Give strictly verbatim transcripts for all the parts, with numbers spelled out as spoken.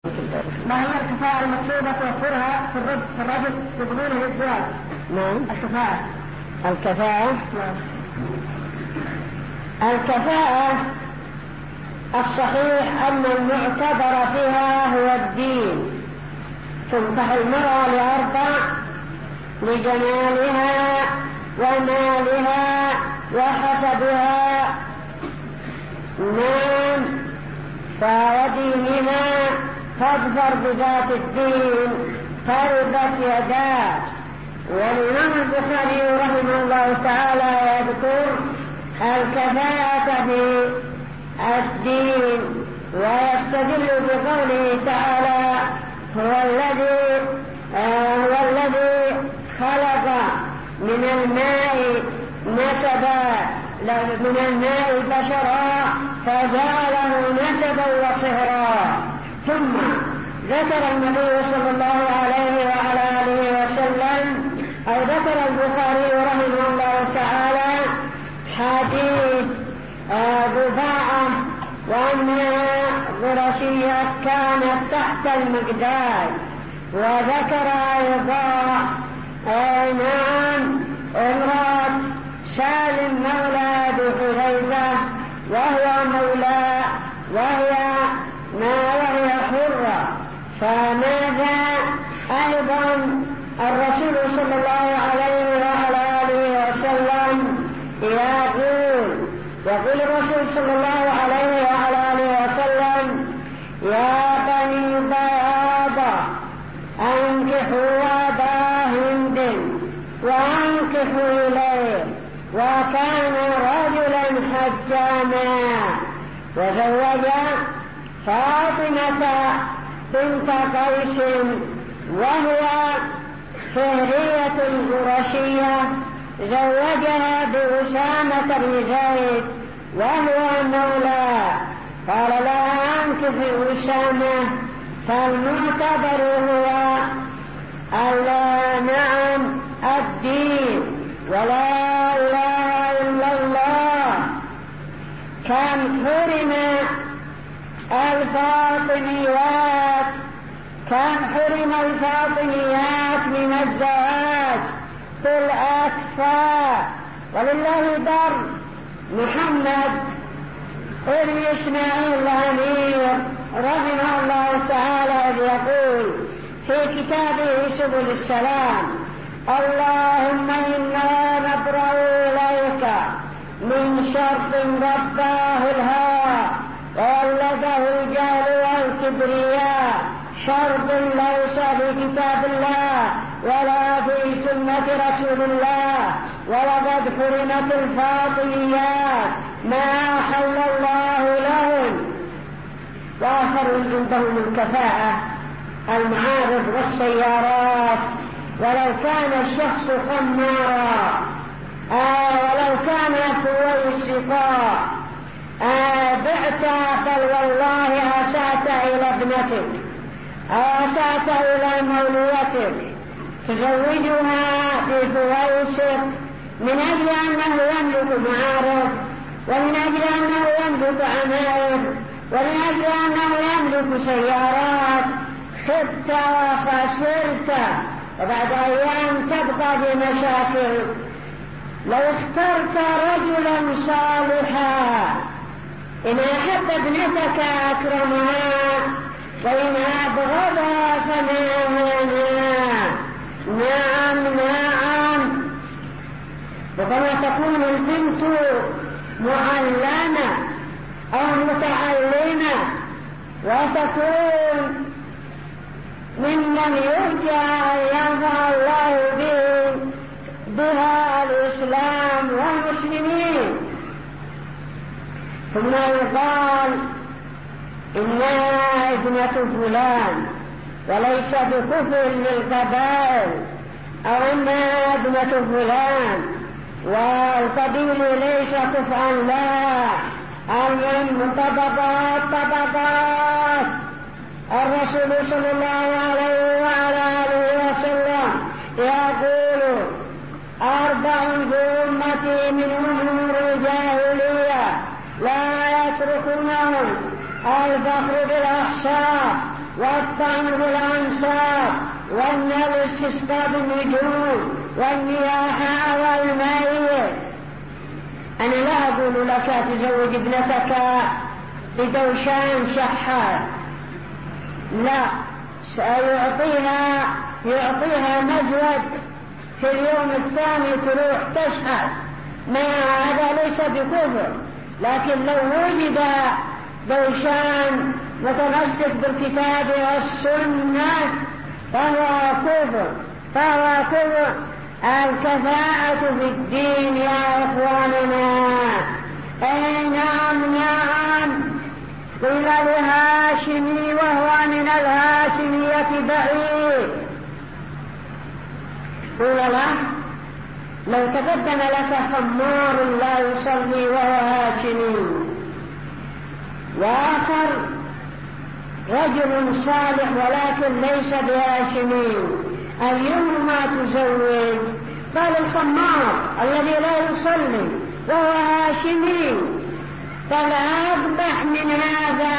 ما هي الكفاءة المطلوبة توفرها في الرجل في الرجل بقبوله الزواج؟ نعم. الكفاءة. الكفاءة. نعم. الكفاءة الصحيح أن المعتبر فيها هو الدين. تنكح المرأة لأربع: لجمالها ومالها وحسبها، نعم، فودينها، فاظفر بذات الدين تربت يداك. والإمام البخاري رحمه الله تعالى يذكر الكفاءة في الدين ويستدل بقوله تعالى: هو الذي آه هو الذي خلق من الماء نسبا من الماء بشرا فجعله نسبا وصهرا. ثم ذكر النبي صلى الله عليه وعلى آله وسلم أو ذكر البخاري رحمه الله تعالى حديث ضباعة وأنها قرشية كانت تحت المقداد، وذكر أيضا نعم امرأة سالم مولى بحذيفة وهو مولى وهي ما وهي حرة. فماذا أيضا الرسول صلى الله عليه وعلى آله وسلم يقول يقول الرسول صلى الله عليه وعلى آله وسلم: يا بني بياضة أنكحوا أبا هند وأنكحوا إليه، وكان رجلا حجاما، وزوج فاطمة بنت قيس وهي فهرية قرشية، زوجها بأسامة بن زيد وهو مولى. قال لها: أنكح أسامة. فالمعتبر هو نعم الدين ولا إله إلا الله. كم حرم الفاطميات كم حرم الفاطميات من الزواج بالأكفاء. ولله در محمد ابن إسماعيل الأمير رحمه الله تعالى إذ يقول في كتابه سبل السلام: اللهم إنا نبرأ إليك من شر رباه الهوى وولده الجهل والكبرياء، شر ليس في كتاب الله ولا في سنة رسول الله، ولقد حرمت الفاطميات ما أحل الله لهم. وآخرون عندهم الكفاءة: المعارض والسيارات، ولو كان الشخص خمارا آه ولو كان فويسقا آه بعت فالله أسأت إلى ابنتك أسأت إلى مولوتك تزوجها بفويسق من أجل أنه يملك معارض، ومن أجل أنه يملك عمائر، ومن أجل أنه يملك سيارات. خبت وخسرت، وبعد أيام تبقى بمشاكل. لو اخترت رجلا صالحا، إن أحب ابنتك أكرمها، وإن أبغضها فنامها. نعم نعم. وكما تكون البنت معلمة أو متعلمة وتكون ممن يرجى أن ينفع الله به بها الإسلام والمسلمين. ثم يقال إنها ابنة فلان وليس بكفر للقبائل، أو إنها ابنة فلان والقبيل ليس كفءا لها. المهم طبقات طبقات. الرسول صلى الله عليه وعلى آله وسلم يقول: أربع في أمتي من أمور الجاهلية لا يتركونهم: الفخر بالأحساب، والطعن بالأنصار والاستسقاء بالنجوم والنياحة والميت. أنا لا أقول لك تزوج ابنتك بدوشان شحات، لا، سيعطيها يعطيها مزود في اليوم الثاني تروح تشحت. ما هذا ليس بكفر، لكن لو وجد دوشان متمسك بالكتاب والسنة فهو كفر، فهو كفر. الكفاءة في الدين يا إخواننا. أي نعم نعم. قيل لهاشمي وهو من الهاشمية بعيد، قيل له لو تقدم لك خمار لا يصلي وهو هاشمي، وآخر رجل صالح ولكن ليس بهاشمي، أيهما تزوج؟ قال الخمار الذي لا يصلي وهو هاشمي. قال أقبح من هذا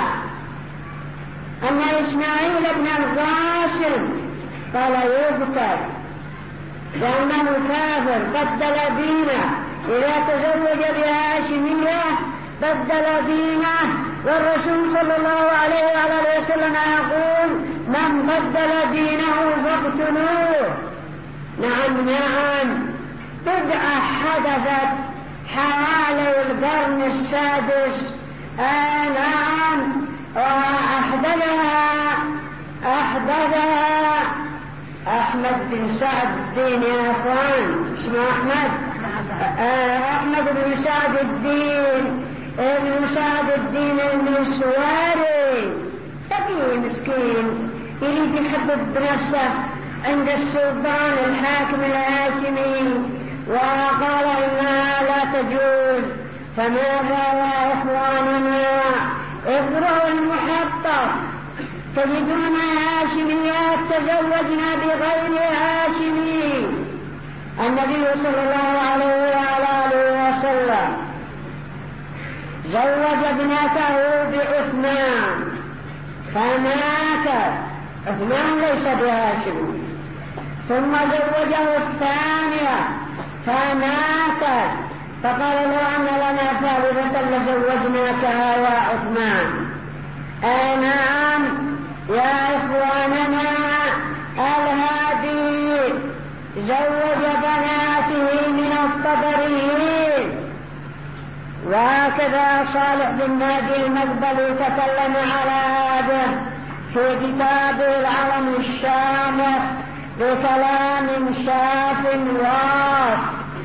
أن إسماعيل بن القاسم قال يقتل لأنه كافر بدل دينه، إذا تزوج بهاشمية بدل دينه. والرسول صلى الله عليه وآله وسلم يقول من بدل دينه فاقتلوه. نعم نعم. بدعة حدثت حوالي القرن السادس، آه نعم، وأحدثها أحدثها أحمد بن سعد الدين يا أخوان، اسمه أحمد آه أحمد بن سعد الدين ابن سعد الدين المسواري، فقيه مسكين يريد يحبب بنفسه عند السلطان الحاكم الهاشمي، وقال إنها لا تجوز. فماذا يا إخواننا؟ اقرأوا المحقق تجدون هاشميات تزوجنا بغير هاشمي. النبي صلى الله عليه وآله وسلم زوج ابنته بعثمان فماتت، عثمان ليس بهاشمي، ثم زوجه الثانية فماتت، فقال له أن لنا ثالثة لزوجناكها يا عثمان. آه نعم يا إخواننا، الهادي زوج بناته من الطبريين. وهكذا صالح بن ناجي المقبلي تكلم على هذا في كتابه العلم الشامخ بكلام شاف واف.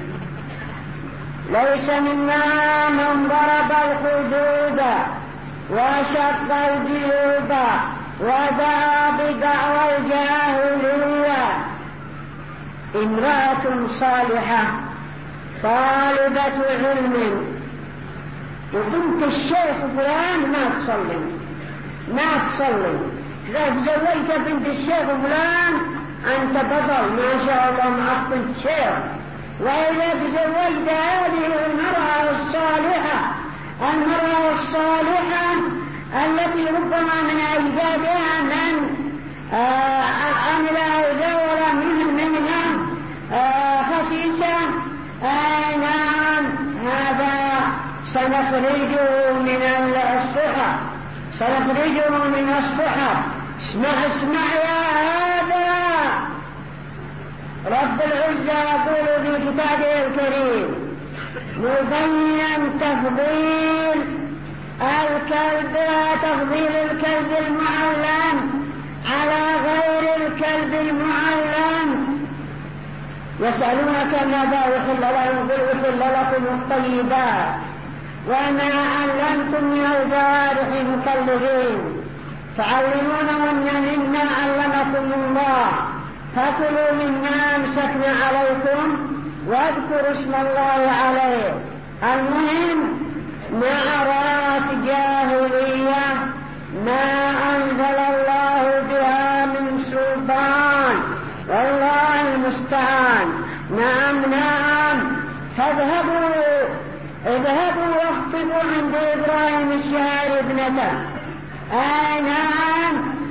ليس منا من ضرب الخدود وشق الجيوب ودعا بدعوى الجاهلية. امرأة صالحة طالبة علم وبنت الشيخ فلان ما تصلي ما تصلي إذا تزوجت بنت الشيخ فلان أنت بطل ما شاء الله معك بنت الشيخ. وإذا تزوجت هذه المرأة الصالحة المرأة الصالحة التي ربما من أجدادها من عمل زور منها خسيسة، نعم هذا سنخرجه من الصحة سنخرجه من الصحة. اسمع اسمع يا هذا، رب العزة يقول في كتابه الكريم مبينا تفضيل الكلب تفضيل الكلب المعلم على غير الكلب المعلم. يسألونك ماذا يحل لهم قل يحل لكم الطيبات وما علمتم من الجوارح مكلبين تعلمونهن مما علمكم الله فكلوا مما أمسكنا عليكم واذكروا اسم الله عليه. المهم نعرات جاهلية ما أنزل الله بها من سلطان، والله المستعان. نعم نعم. فاذهبوا اذهبوا واخطبوا عند إبراهيم الشاعر ابنته. آه نعم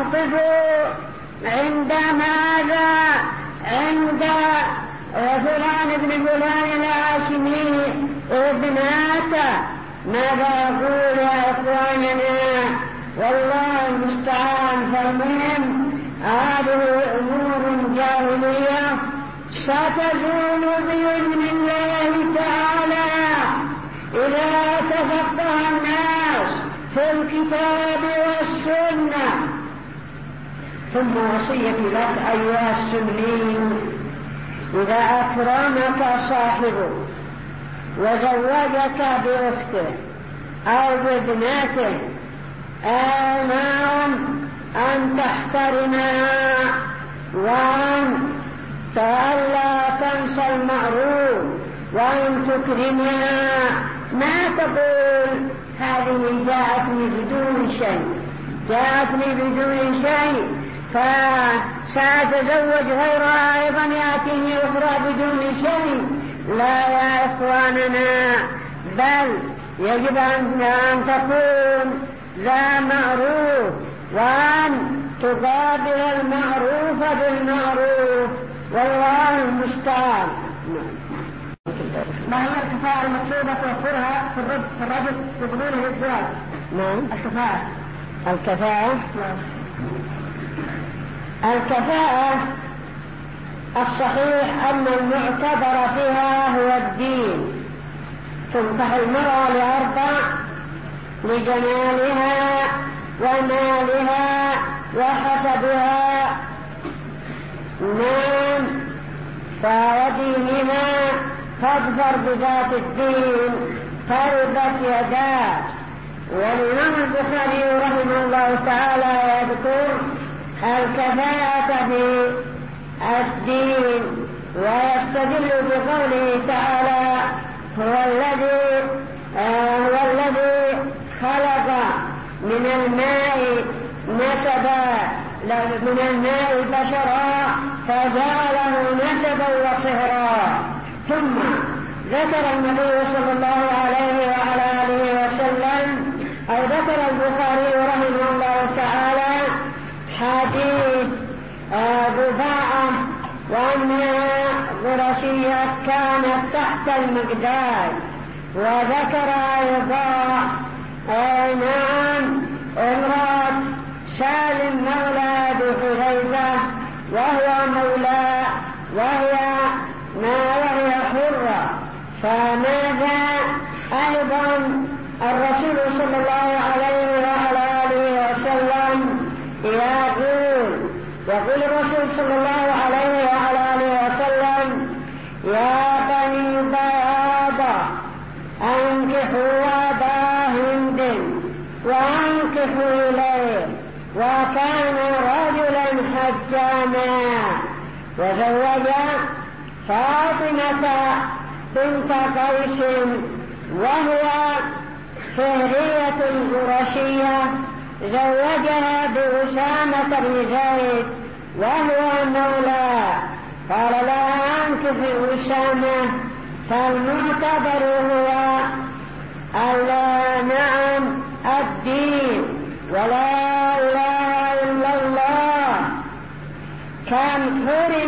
تخطبوا عند ماذا؟ عند فلان ابن فلان الهاشمي ابناته. ماذا يقول يا إخواننا؟ والله المستعان. فالمهم هذه أمور جاهلية ستزول بإذن الله تعالى إذا تفقه الناس في الكتاب والسنة. ثم وصيتي لك أيها السني، إذا أكرمك صاحبه وزوجك بأخته أو بابنته آمن أن تحترمها وأن ألا تنسى المعروف وأن تكرمها. ما تقول هذه جاءتني بدون شيء، جاءتني بدون شيء فسأتزوج غيرها أيضا يأتيني أخرى بدون شيء. لا يا إخواننا، بل يجب أن تكون ذا معروف وأن تقابل المعروف بالمعروف. والله المستعان. ما هي الكفاءة المطلوبة توفرها في الرجل في الرجل بقبوله للزواج؟ نعم. الكفاءة. الكفاءة. نعم. الكفاءة الصحيح أن المعتبر فيها هو الدين. تنكح المرأة لأربع: لجمالها ومالها وحسبها. نعم. فودينها فاظفر بذات الدين تربت يداك. والإمام البخاري رحمه الله تعالى يذكر الكفاءة في الدين ويستدل بقوله تعالى: هو الذي آه هو الذي خلق من الماء نسبا من الماء بشرا فجعله نسبا وصهرا. ثم ذكر النبي صلى الله عليه وعلى آله وسلم أو ذكر البخاري رحمه الله تعالى حديث ضباعة وأنها قرشية كانت تحت المقداد. وذكر أيضا نعم امرأة سالم مولى بحذيفة وهو مولى وهي ما وهي حرة. فماذا أيضا الرسول صلى الله عليه وعلى آله وسلم يقول يقول الرسول صلى الله عليه وعلى آله وسلم: يا بني بياضة أنكحوا أبا هند وأنكحوا إليه، وكان رجلا حجاما. وزوج فاطمة بنت قيس وهي فهرية قرشية، زوجها بأسامة بن زيد وهو مولى. قال لها: أنكح أسامة. فالمعتبر هو نعم الدين ولا إله إلا الله. كم حرم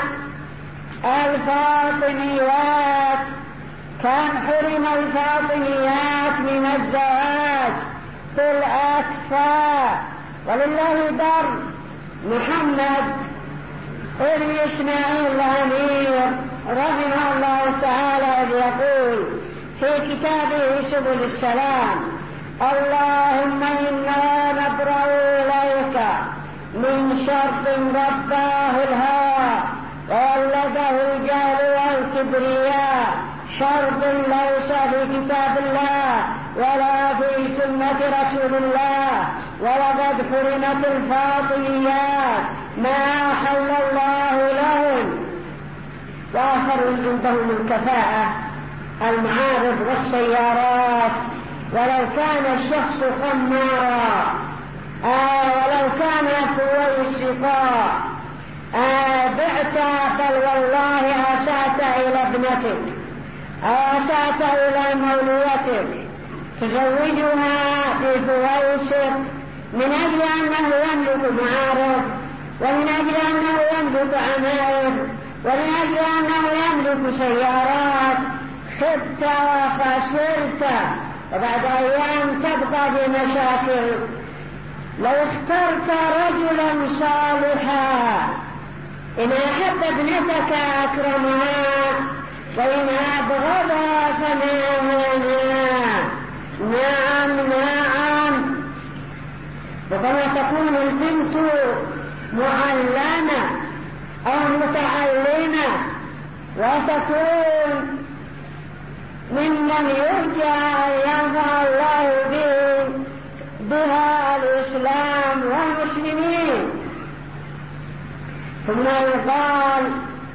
الفاطميات كم حرم الفاطميات من الزواج بالأكفاء. ولله در محمد ابن إسماعيل الأمير رحمه الله تعالى إذ يقول في كتابه سبل السلام: اللهم إنا نبرأ إليك من شر رباه الهوى وولده الجهل والكبرياء، شر ليس في كتاب الله ولا في سنة رسول الله، ولقد حرمت الفاطميات ما أحل الله لهم. وآخر عندهم الكفاءة المعارض والسيارات. ولو كان الشخص خمارا آه ولو كان فويسقا آه بعت بل والله أسأت إلى ابنتك أسأت إلى مولوتك تزوجها بفويسق من أجل أنه يملك معارف، ومن أجل أنه يملك عمائر، ومن أجل أنه يملك سيارات، خبت وخسرت، وبعد أيام تبقى بمشاكل. لو اخترت رجلا صالحا إن أحب ابنتك أكرمها، وإن أبغضها فنامها. نعم نعم. ربما تكون البنت معلمة أو متعلمة وتكون ممن يرجى أن ينفع الله به بها الإسلام والمسلمين، ثم يقال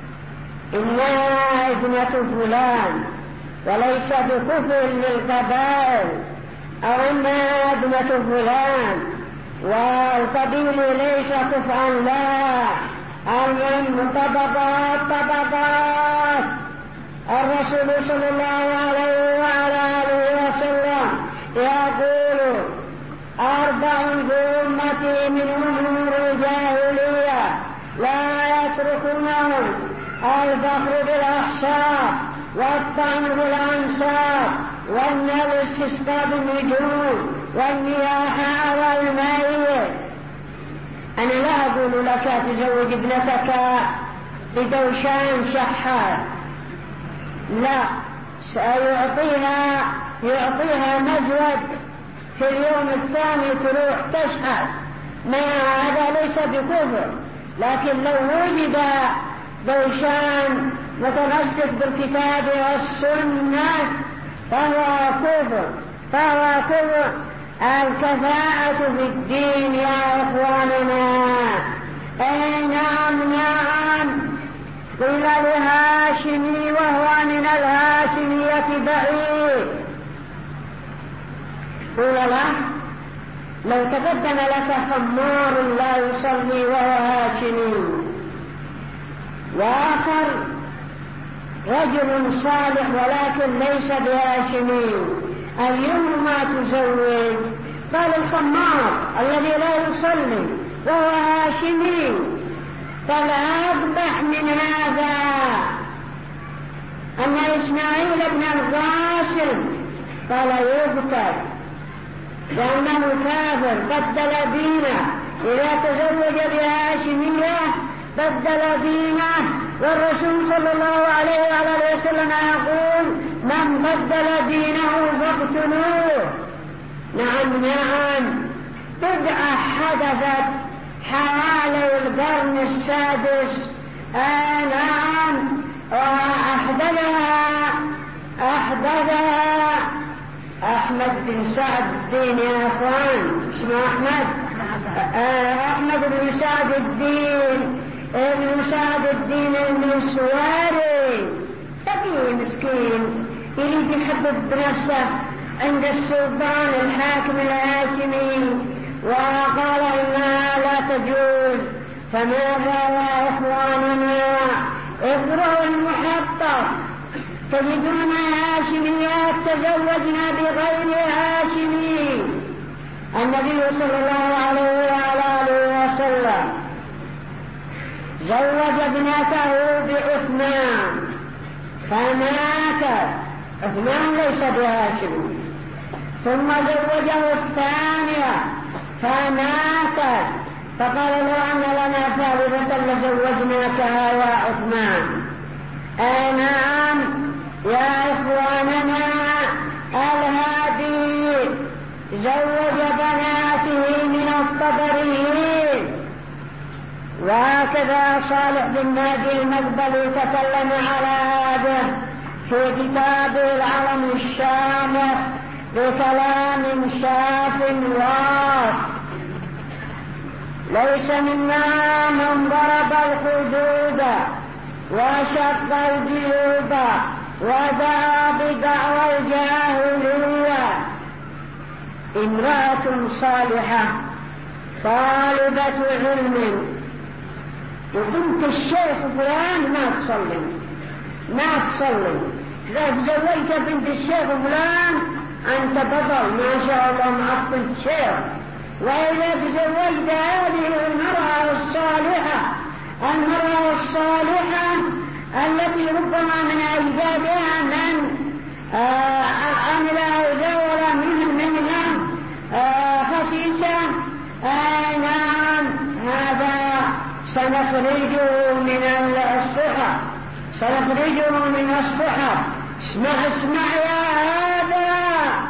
إنها ابنة فلان وليس بكفر للقبائل، أو إنها ابنة فلان والقبيل ليس كفءا لها. المهم طبقات طبقات. الرسول صلى الله عليه وعلى آله وسلم يقول أربع في أمتي من أمور الجاهلية لا يتركونهم: الفخر بالأحساب، والطعن بالأنساب، والاستسقاء بالنجوم، والنياحة على الميت. أنا لا أقول لك تزوج ابنتك بدوشان شحات، لا، سيعطيها يعطيها مزود في اليوم الثاني تروح تشحت. ما هذا ليس بكفر، لكن لو وجد دوشان متمسك بالكتاب والسنة فهو كفر، فهو كفر. الكفاءة في الدين يا إخواننا. أي نعم نعم. قيل لهاشمي وهو من الهاشمية بعيد، قيل له: لو تقدم لك خمار لا يصلي وهو هاشمي، وآخر رجل صالح ولكن ليس بهاشمي، أيهما تزوج؟ قال: الخمار الذي لا يصلي وهو هاشمي. قال: أقبح من هذا أن إسماعيل بن القاسم قال يقتل لأنه كافر بدل دينه، إذا تزوج بهاشمية بدل دينه. والرسول صلى الله عليه وآله وسلم يقول: من بدل دينه فاقتلوه. نعم نعم. بدعة حدثت حوالي القرن السادس، آه نعم، وأحدثها أحدثها أحمد بن سعد الدين. يا أخوان اسمه أحمد آه أحمد بن سعد الدين ابن سعد الدين المنسواري، تقي مسكين يريد يحبب بنفسه عند السلطان الحاكم الهاشمي، وقال إنها لا تجوز. فماذا يا إخواننا؟ اقرأوا المحطة تجدون هاشميات تزوجنا بغير هاشمي. النبي صلى الله عليه وآله وسلم زوج ابنته بعثمان فماتت، عثمان ليس بهاشمي، ثم زوجه الثانية فماتت، فقال: لو أن لنا ثالثة لزوجناكها يا عثمان. أي نعم يا إخواننا. الهادي زوج بناته من الطبريين. وهكذا صالح بن نادي المقبلي تكلم على هذا في كتابه العلم الشامخ بكلام شاف واضح: ليس منا من ضرب الحدود وشق الجيوب ودعا بدعوى الجاهلية. امرأة صالحة طالبة علم وبنت الشيخ فلان ما تصلي ما تصلي إذا تزوجت بنت الشيخ فلان أنت بطل ما شاء الله معك بنت الشيخ، وإذا تزوجت هذه المرأة الصالحة المرأة الصالحة التي ربما من أجدادها من عمل أو زور منها خسيسا، نعم هذا سنخرجه من الصحة سنخرجه من الصحة. اسمع اسمع يا هذا،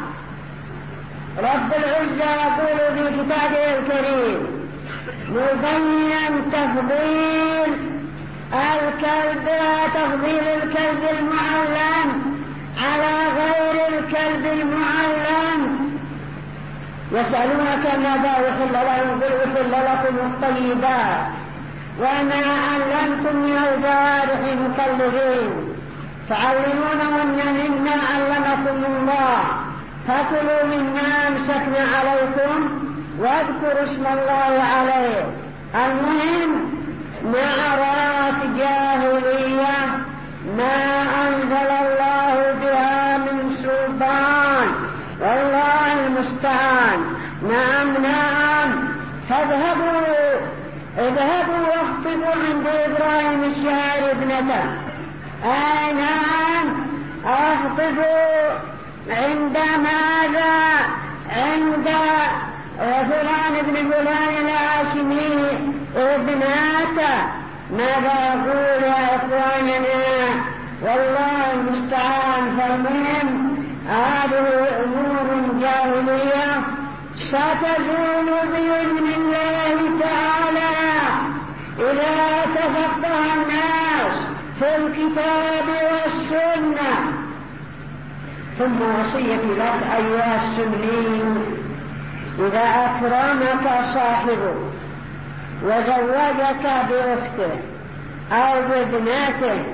رب العزة يقول في كتابه الكريم مبينا تفضيل الكلب تفضيل الكلب المعلم على غير الكلب المعلم. يسألونك ماذا أحل لهم قل أحل لكم الطيبات وما علمتم من الجوارح مكلبين تعلمونهن مما علمكم الله فكلوا مما أمسكنا عليكم واذكروا اسم الله عليه. المهم نعرات جاهلية ما أنزل الله بها من سلطان، والله المستعان. نعم نعم فاذهبوا اذهبوا واخطبوا عند إبراهيم الشاعر ابنته. آه نعم اخطبوا عند ماذا؟ عند فلان ابن فلان الهاشمي ابناته. ماذا يقول يا إخواننا؟ والله المستعان. فالمهم هذه أمور جاهلية ستزول بإذن الله تعالى إذا تفقه الناس في الكتاب والسنة. ثم وصيتي لك أيها السنين، إذا أكرمك صاحبه وزوجك بأخته أو بابنته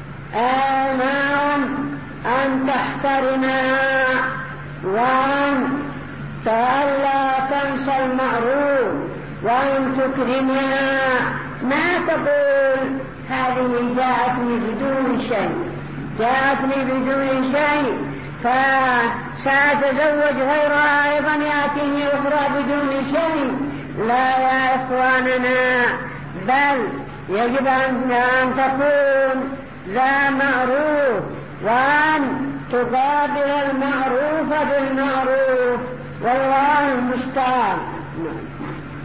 آنام أن تحترمها وأن تألا تنسى المعروف وأن تكرمها. ما تقول هذه جاءتني بدون شيء جاءتني بدون شيء فسأتزوج غيرها أيضا يأتيني أخرى بدون شيء. لا يا إخواننا، بل يجب أن تكون ذا معروف وأن تقابل المعروف بالمعروف، والله المستعان.